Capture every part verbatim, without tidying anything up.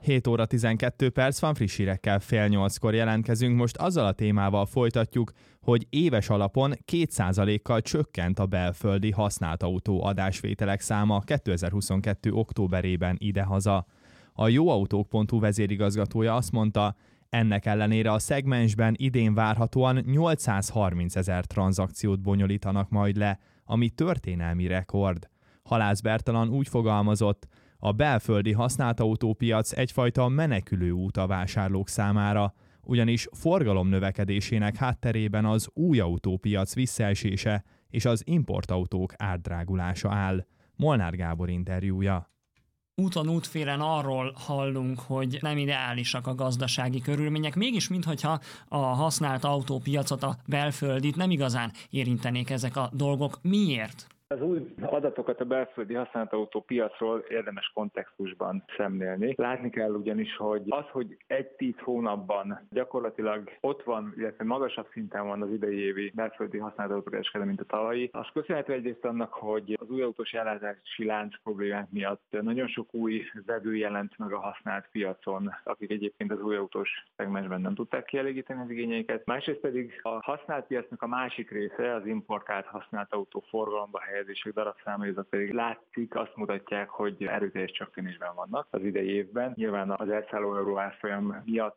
hét óra tizenkettő perc van, friss hírekkel fél nyolckor jelentkezünk. Most azzal a témával folytatjuk, hogy éves alapon két százalékkal csökkent a belföldi használt autó adásvételek száma kétezer-huszonkettő októberében idehaza. A jóautók pont hu vezérigazgatója azt mondta, ennek ellenére a szegmensben idén várhatóan nyolcszázharmincezer tranzakciót bonyolítanak majd le, ami történelmi rekord. Halász Bertalan úgy fogalmazott, a belföldi használt autópiac egyfajta menekülő út a vásárlók számára, ugyanis forgalom növekedésének hátterében az új autópiac visszaesése és az importautók árdrágulása áll. Molnár Gábor interjúja. Úton útfélen arról hallunk, hogy nem ideálisak a gazdasági körülmények, mégis minthogyha a használt autópiacot, a belföldit nem igazán érintenék ezek a dolgok. Miért? Az új adatokat a belföldi használt autópiacról érdemes kontextusban szemlélni. Látni kell ugyanis, hogy az, hogy egy-tíz hónapban gyakorlatilag ott van, illetve magasabb szinten van az idei évi belföldi használt autókereskedelem, mint a tavalyi, az köszönhető egyrészt annak, hogy az új autós ellátási lánc problémák miatt nagyon sok új vevő jelent meg a használt piacon, akik egyébként az új autós szegmensben nem tudták kielégíteni az igényeiket. Másrészt pedig a használt piacnak a másik része, az importált használt autó forgalomba helyezések darabszámai, pedig látszik, azt mutatják, hogy erőteljes csökkenésben vannak az idei évben. Nyilván az elszálló euró árfolyam miatt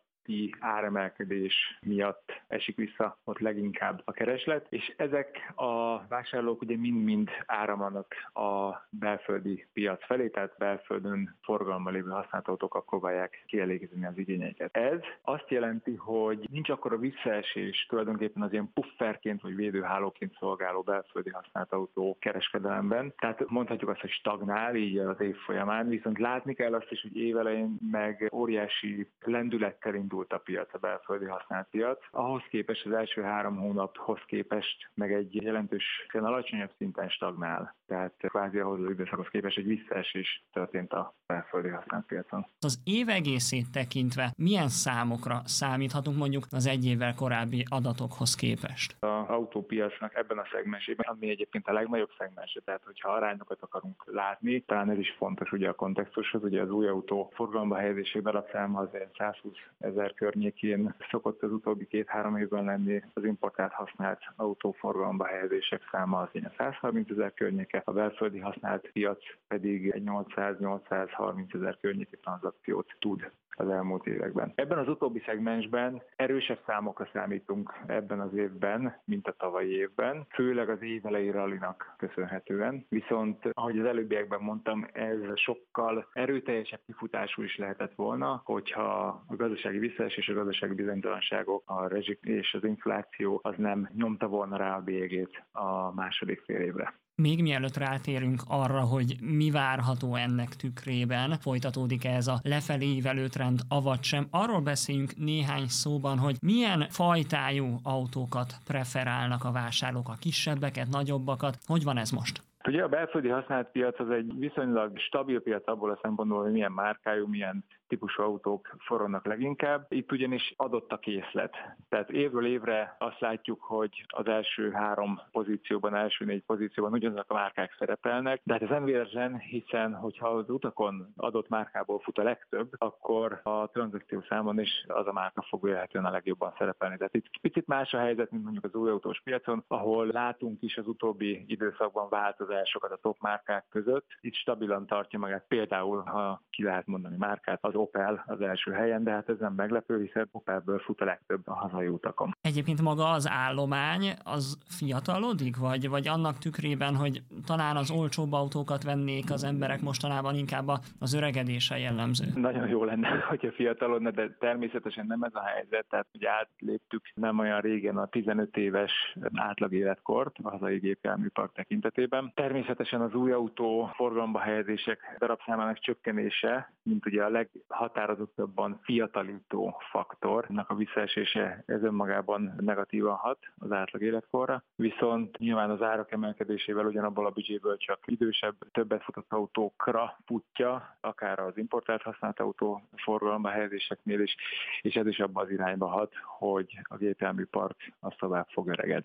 áremelkedés miatt esik vissza ott leginkább a kereslet, és ezek a vásárlók ugye mind-mind áramlanak a belföldi piac felé, tehát belföldön forgalomban lévő használt autókkal próbálják kielégíteni az igényeiket. Ez azt jelenti, hogy nincs akkora visszaesés tulajdonképpen az ilyen pufferként vagy védőhálóként szolgáló belföldi használt autó kereskedelemben. Tehát mondhatjuk azt, hogy stagnál így az év folyamán, viszont látni kell azt is, hogy évelején meg óriási lendülettel indul a piac, a belföldi használt piac. Ahhoz képest az első három hónaphoz képest meg egy jelentős, alacsonyabb szinten stagnál. Tehát kvázi ahhoz az időszakhoz képest egy visszaesés történt a belföldi használt piacon. Az év egészét tekintve milyen számokra számíthatunk mondjuk az egy évvel korábbi adatokhoz képest? Az autópiacnak ebben a szegmensében, ami egyébként a legnagyobb szegmens, tehát hogyha arányokat akarunk látni, talán ez is fontos ugye a kontextushoz, ugye az új autó forgalomba helyezések darabszáma az százhúszezer környékén szokott az utóbbi két-három évben lenni, az importált használt autóforgalomba helyezések száma az ilyen százharmincezer környéke, a belföldi használt piac pedig egy nyolcszáz-nyolcszázharmincezer környéki tranzakciót tud az elmúlt években. Ebben az utóbbi szegmensben erősebb számokra számítunk ebben az évben, mint a tavalyi évben, főleg az évelei rallinak köszönhetően. Viszont, ahogy az előbbiekben mondtam, ez sokkal erőteljesebb kifutású is lehetett volna, hogyha a gazdasági visszaesés és a gazdasági bizonytalanságok, a rezsik és az infláció az nem nyomta volna rá a bélyegét a második fél évre. Még mielőtt rátérünk arra, hogy mi várható ennek tükrében, folytatódik ez a lefelé ívelő trend, avagy sem, arról beszéljünk néhány szóban, hogy milyen fajtájú autókat preferálnak a vásárlók, a kisebbeket, nagyobbakat, hogy van ez most? Ugye a belföldi használt piac az egy viszonylag stabil piac abból a szempontból, hogy milyen márkájú, milyen típusú autók forognak leginkább. Itt ugyanis adott a készlet. Tehát évről évre azt látjuk, hogy az első három pozícióban, első négy pozícióban ugyanazok a márkák szerepelnek, de hát ez nem véletlen, hiszen hogyha az utakon adott márkából fut a legtöbb, akkor a tranzakció számon is az a márka fog véletlenül a legjobban szerepelni. Tehát itt picit más a helyzet, mint mondjuk az új autós piacon, ahol látunk is az utóbbi időszakban változásokat a top márkák között. Itt stabilan tartja magát, például, ha ki lehet mondani márkát, az Opel az első helyen, de hát ez nem meglepő, hiszen Opelből fut a legtöbb a hazai utakon. Egyébként maga az állomány az fiatalodik, vagy, vagy annak tükrében, hogy talán az olcsóbb autókat vennék az emberek mostanában, inkább az öregedése jellemző? Nagyon jó lenne, hogyha fiatalodna, de természetesen nem ez a helyzet, tehát ugye átléptük nem olyan régen a tizenöt éves átlag életkort a hazai gépjárműpark tekintetében. Természetesen az új autó forgalomba helyezések darabszámának csökkenése, mint ugye a leghatározottabban fiatalító faktornak a visszaesése, ez önmagában negatívan hat az átlag életkorra, viszont nyilván az árak emelkedésével ugyanabból a büdzséből csak idősebb, többet futott autókra futja, akár az importált használt autó forgalomba helyezéseknél is, és ez is abban az irányba hat, hogy a gépjárműpark az tovább fog öregedni.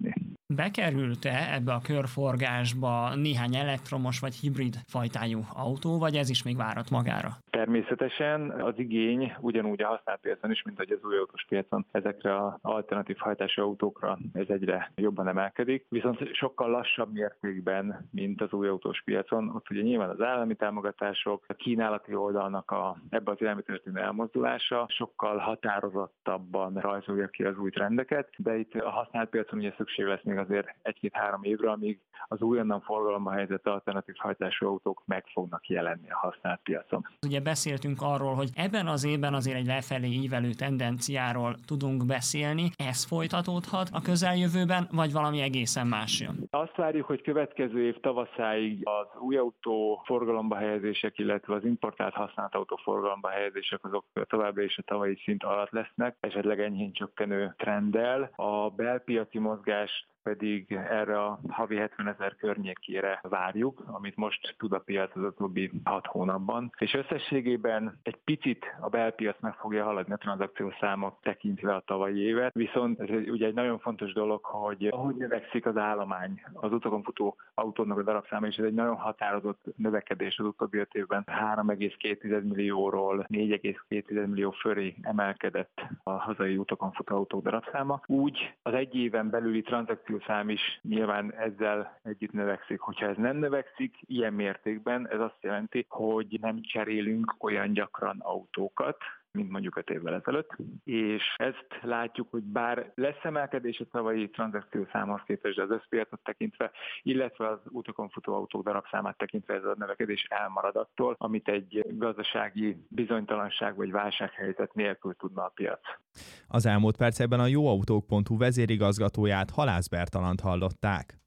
Bekerült-e ebbe a körforgásba néhány elektromos vagy hibrid fajtájú autó, vagy ez is még várat magára? Természetesen az igény ugyanúgy a használt piacon is, mint hogy az új autós piacon ezekre az alternatív hajtású autókra ez egyre jobban emelkedik, viszont sokkal lassabb mértékben, mint az új autós piacon. Ott ugye nyilván az állami támogatások, a kínálati oldalnak a, ebbe az irányba történő elmozdulása sokkal határozottabban rajzolja ki az új trendeket, de itt a használt piacon ugye szükség lesz még azért egy-két-három évre, amíg az újonnan forgalomba helyezett alternatív hajtású autók meg fognak jelenni a használt piacon. Ugye beszéltünk arról, hogy ebben az évben azért egy lefelé ívelő tendenciáról tudunk beszélni. Ez folytatódhat a közeljövőben, vagy valami egészen más jön? Azt várjuk, hogy következő év tavaszáig az új autó forgalomba helyezések, illetve az importált használt autó forgalomba helyezések azok továbbra is a tavalyi szint alatt lesznek, esetleg enyhén csökkenő trenddel. A belpiaci mozgás pedig erre a havi hetvenezer környékére várjuk, amit most tud a piac az utóbbi hat hónapban. És összességében egy picit a belpiac meg fogja haladni a tranzakciós számok tekintve a tavalyi évet, viszont ez ugye egy nagyon fontos dolog, hogy ahogy növekszik az állomány, az utakon futó autónak a darabszáma, és ez egy nagyon határozott növekedés az utóbbi öt évben. három egész két millióról négy egész két millió fölé emelkedett a hazai utakon futó autók darabszáma. Úgy az egy éven belüli tranzakciós szám is nyilván ezzel együtt növekszik. Hogyha ez nem növekszik ilyen mértékben, ez azt jelenti, hogy nem cserélünk olyan gyakran autókat, mint mondjuk öt évvel ezelőtt, és ezt látjuk, hogy bár lesz emelkedés a tavalyi tranzakciós számhoz képest, az összpiacot tekintve, illetve az utakon futó autók darabszámát tekintve ez a növekedés elmarad attól, amit egy gazdasági bizonytalanság vagy válsághelyzet nélkül tudna a piac. Az elmúlt percekben a jóautók pont hu vezérigazgatóját, Halász Bertalant hallották.